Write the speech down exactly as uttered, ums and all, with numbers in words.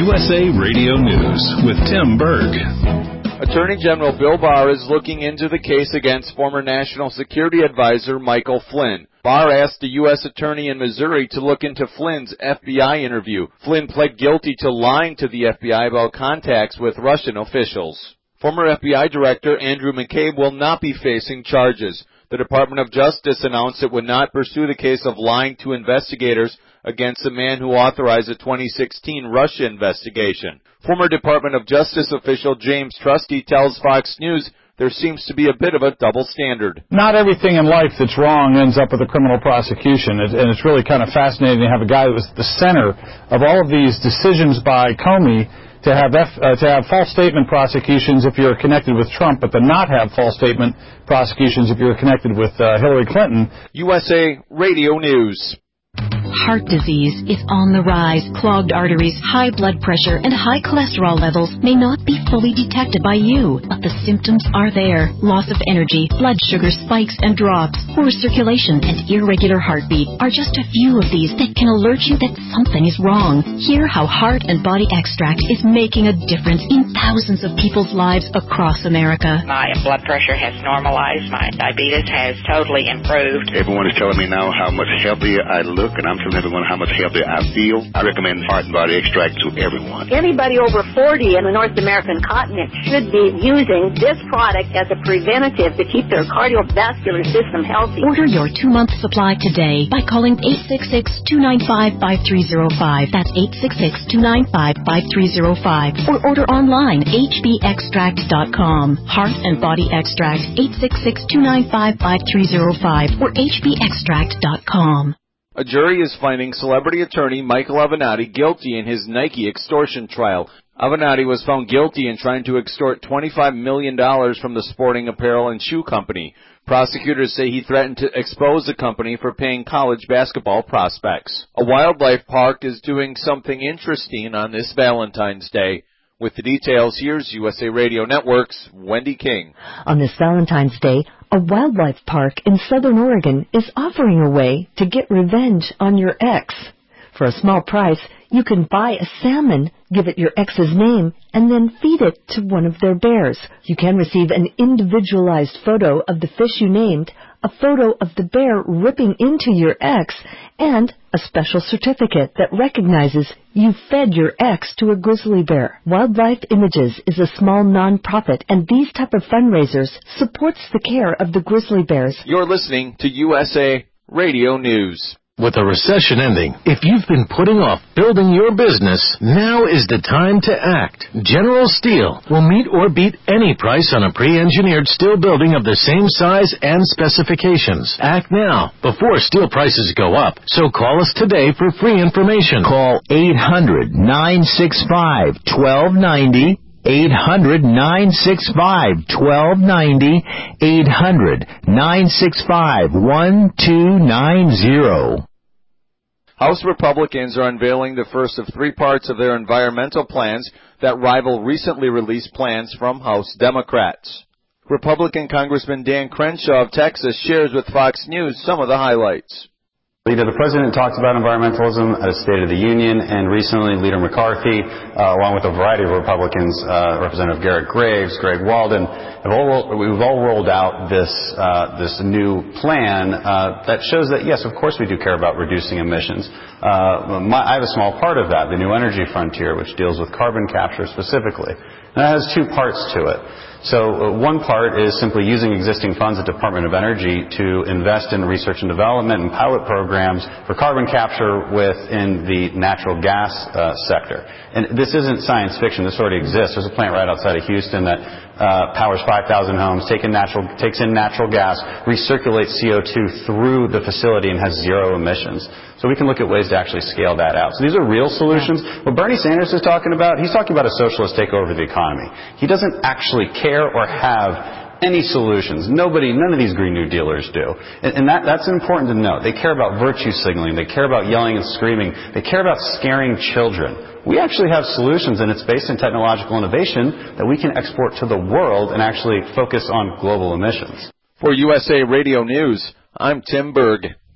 U S A Radio News with Tim Berg. Attorney General Bill Barr is looking into the case against former National Security Advisor Michael Flynn. Barr asked a U S attorney in Missouri to look into Flynn's F B I interview. Flynn pled guilty to lying to the F B I about contacts with Russian officials. Former F B I Director Andrew McCabe will not be facing charges. The Department of Justice announced it would not pursue the case of lying to investigators against the man who authorized the twenty sixteen Russia investigation. Former Department of Justice official James Trusty tells Fox News there seems to be a bit of a double standard. Not everything in life that's wrong ends up with a criminal prosecution, and it's really kind of fascinating to have a guy that was at the center of all of these decisions by Comey to have F, uh, to have false statement prosecutions if you're connected with Trump, but to not have false statement prosecutions if you're connected with uh, Hillary Clinton. U S A Radio News. Heart disease is on the rise. Clogged arteries, high blood pressure, and high cholesterol levels may not be fully detected by you, but the symptoms are there. Loss of energy, blood sugar spikes and drops, poor circulation, and irregular heartbeat are just a few of these that can alert you that something is wrong. Hear how Heart and Body Extract is making a difference in thousands of people's lives across America. My blood pressure has normalized. My diabetes has totally improved. Everyone is telling me now how much healthier I look, and I'm telling everyone how much healthier I feel. I recommend Heart and Body Extract to everyone. Anybody over forty in the North American continent should be using this product as a preventative to keep their cardiovascular system healthy. Order your two-month supply today by calling eight six six, two nine five, five three zero five. That's eight six six, two nine five, five three zero five. Or order online, h b extract dot com. Heart and Body Extract, eight six six, two nine five, five three zero five or h b extract dot com. A jury is finding celebrity attorney Michael Avenatti guilty in his Nike extortion trial. Avenatti was found guilty in trying to extort twenty-five million dollars from the sporting apparel and shoe company. Prosecutors say he threatened to expose the company for paying college basketball prospects. A wildlife park is doing something interesting on this Valentine's Day. With the details, here's U S A Radio Network's Wendy King. On this Valentine's Day, a wildlife park in Southern Oregon is offering a way to get revenge on your ex. For a small price, you can buy a salmon, give it your ex's name, and then feed it to one of their bears. You can receive an individualized photo of the fish you named, a photo of the bear ripping into your ex, and a special certificate that recognizes you fed your ex to a grizzly bear. Wildlife Images is a small non-profit, and these type of fundraisers supports the care of the grizzly bears. You're listening to U S A Radio News. With a recession ending, if you've been putting off building your business, now is the time to act. General Steel will meet or beat any price on a pre-engineered steel building of the same size and specifications. Act now, before steel prices go up. So call us today for free information. Call eight hundred, nine six five, one two nine zero. eight hundred, nine six five, one two nine zero. eight hundred, nine six five, one two nine zero. House Republicans are unveiling the first of three parts of their environmental plans that rival recently released plans from House Democrats. Republican Congressman Dan Crenshaw of Texas shares with Fox News some of the highlights. Leader, the President talked about environmentalism at a State of the Union, and recently Leader McCarthy, uh, along with a variety of Republicans, uh, Representative Garrett Graves, Greg Walden, have all rolled, we've all rolled out this uh, this new plan uh, that shows that, yes, of course we do care about reducing emissions. Uh, my, I have a small part of that, the New Energy Frontier, which deals with carbon capture specifically. And that has two parts to it. So uh, one part is simply using existing funds at Department of Energy to invest in research and development and pilot programs for carbon capture within the natural gas uh, sector. And this isn't science fiction. This already exists. There's a plant right outside of Houston that uh, powers five thousand homes, take in natural, takes in natural gas, recirculates C O two through the facility and has zero emissions. So we can look at ways to actually scale that out. So these are real solutions. What Bernie Sanders is talking about, he's talking about a socialist takeover of the economy. He doesn't actually care or have any solutions. Nobody, none of these Green New Dealers do. And, and that, that's important to know. They care about virtue signaling. They care about yelling and screaming. They care about scaring children. We actually have solutions, and it's based in technological innovation that we can export to the world and actually focus on global emissions. For U S A Radio News, I'm Tim Berg.